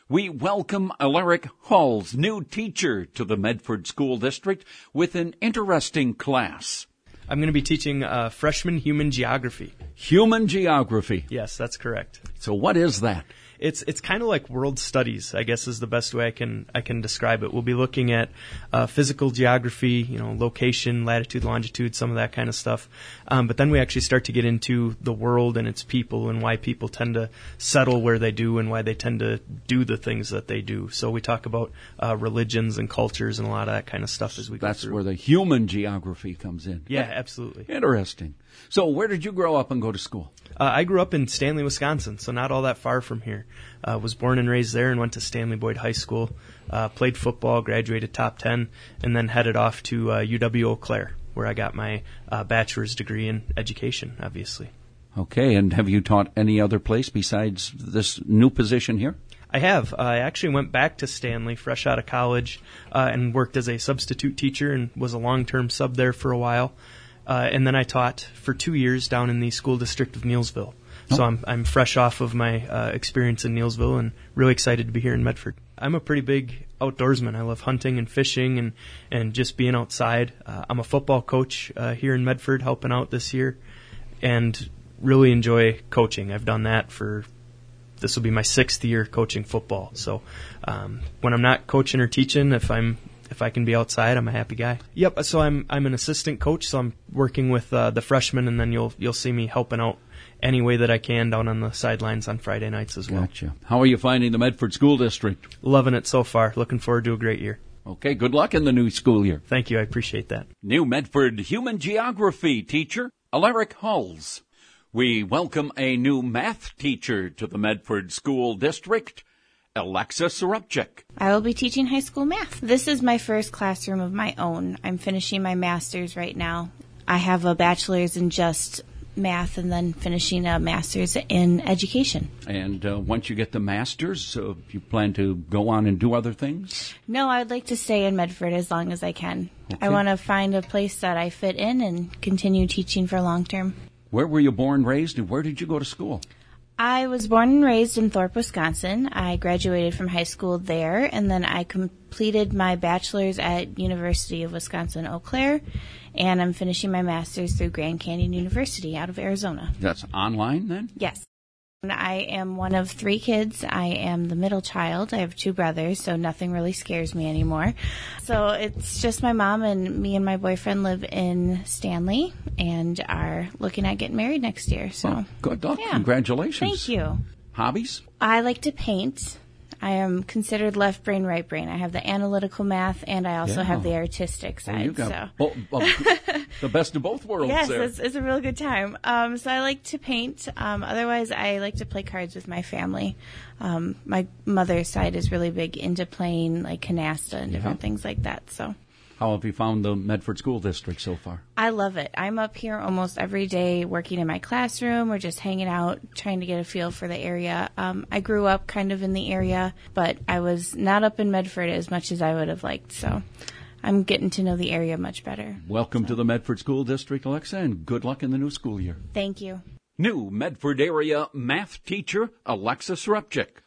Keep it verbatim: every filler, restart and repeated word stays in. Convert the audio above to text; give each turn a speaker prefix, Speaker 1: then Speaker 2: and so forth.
Speaker 1: We welcome Alaric Halls, new teacher to the Medford School District, with an interesting class.
Speaker 2: I'm going to be teaching uh, freshman human geography.
Speaker 1: Human geography.
Speaker 2: Yes, that's correct.
Speaker 1: So what is that?
Speaker 2: It's it's kind of like world studies, I guess, is the best way I can I can describe it. We'll be looking at uh, physical geography, you know, location, latitude, longitude, some of that kind of stuff. Um, but then we actually start to get into the world and its people and why people tend to settle where they do and why they tend to do the things that they do. So we talk about uh, religions and cultures and a lot of that kind of stuff as we go
Speaker 1: That's
Speaker 2: through.
Speaker 1: where the human geography comes in.
Speaker 2: Yeah, absolutely.
Speaker 1: Interesting. So where did you grow up and go to school?
Speaker 2: Uh, I grew up in Stanley, Wisconsin, so not all that far from here. Uh, was born and raised there and went to Stanley Boyd High School. Uh, played football, graduated top ten, and then headed off to uh, U W Eau Claire, where I got my uh, bachelor's degree in education, obviously.
Speaker 1: Okay, and have you taught any other place besides this new position here?
Speaker 2: I have. Uh, I actually went back to Stanley fresh out of college uh, and worked as a substitute teacher and was a long-term sub there for a while. Uh, and then I taught for two years down in the school district of Neillsville. So I'm I'm fresh off of my uh, experience in Neillsville and really excited to be here in Medford. I'm a pretty big outdoorsman. I love hunting and fishing and, and just being outside. Uh, I'm a football coach uh, here in Medford, helping out this year, and really enjoy coaching. I've done that for, this will be my sixth year coaching football. So um, when I'm not coaching or teaching, if I'm If I can be outside, I'm a happy guy. Yep. So I'm I'm an assistant coach, so I'm working with uh, the freshmen, and then you'll you'll see me helping out any way that I can down on the sidelines on Friday nights as well.
Speaker 1: Gotcha. How are you finding the Medford School District?
Speaker 2: Loving it so far. Looking forward to a great year.
Speaker 1: Okay. Good luck in the new school year.
Speaker 2: Thank you. I appreciate that.
Speaker 1: New Medford human geography teacher Alaric Halls. We welcome a new math teacher to the Medford School District, Alexa Sorupchik.
Speaker 3: I will be teaching high school math. This is my first classroom of my own. I'm finishing my master's right now. I have a bachelor's in just math and then finishing a master's in education.
Speaker 1: And uh, once you get the master's, uh, you plan to go on and do other things?
Speaker 3: No, I would like to stay in Medford as long as I can.
Speaker 1: Okay.
Speaker 3: I want to find a place that I fit in and continue teaching for long term.
Speaker 1: Where were you born, raised, and where did you go to school?
Speaker 3: I was born and raised in Thorpe, Wisconsin. I graduated from high school there, and then I completed my bachelor's at University of Wisconsin-Eau Claire, and I'm finishing my master's through Grand Canyon University out of Arizona.
Speaker 1: That's online, then?
Speaker 3: Yes. I am one of three kids. I am the middle child. I have two brothers, so nothing really scares me anymore. So it's just my mom, and me and my boyfriend live in Stanley and are looking at getting married next year. So
Speaker 1: well, good luck.
Speaker 3: Yeah.
Speaker 1: Congratulations.
Speaker 3: Thank you.
Speaker 1: Hobbies?
Speaker 3: I like to paint. I am considered left brain, right brain. I have the analytical math, and I also
Speaker 1: Yeah.
Speaker 3: have the artistic side.
Speaker 1: Well, you got
Speaker 3: so.
Speaker 1: bo- bo- the best of both worlds
Speaker 3: Yes,
Speaker 1: there.
Speaker 3: it's, it's a real good time. Um, so I like to paint. Um, otherwise, I like to play cards with my family. Um, my mother's side is really big into playing like canasta and different
Speaker 1: Yeah.
Speaker 3: things like that. So.
Speaker 1: How have you found the Medford School District so far?
Speaker 3: I love it. I'm up here almost every day working in my classroom or just hanging out, trying to get a feel for the area. Um, I grew up kind of in the area, but I was not up in Medford as much as I would have liked. So I'm getting to know the area much better.
Speaker 1: Welcome
Speaker 3: so.
Speaker 1: to the Medford School District, Alexa, and good luck in the new school year.
Speaker 3: Thank you.
Speaker 1: New Medford area math teacher Alexa Sorupchik.